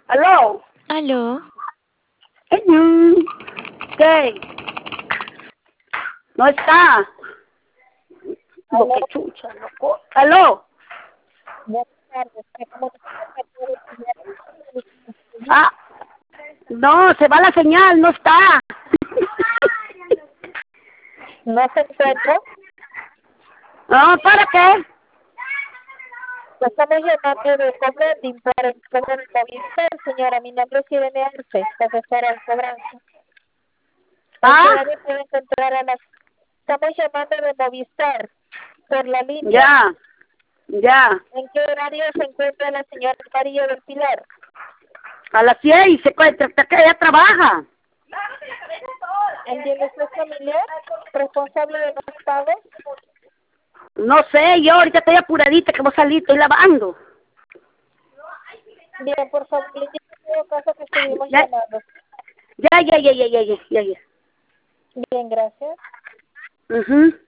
¿Aló? Aló. ¿Qué? No está. Aló, Qué chucha, loco. ¿Aló? buenas tardes. Me comunico con el señor. Ah, no, se va la señal, no está. No se encuentra. No, ¿para qué? Estamos llamando de Comending para el programa de Movistar, señora. Mi nombre es Irene Arce, profesora de cobranza. ¿En qué Ah, área puede encontrar a la... Estamos llamando de Movistar por la línea. ya, ya. ¿En qué horario se encuentra la señora María del Pilar? A las 6 se cuenta que ella trabaja. ¿Entiende usted familiar? ¿Responsable de los pagos? No sé, yo ahorita estoy apuradita que voy a salir, estoy lavando. Bien, por favor, le indico el caso que estuvimos Ya, llamando. ya. Bien, gracias. Mhm.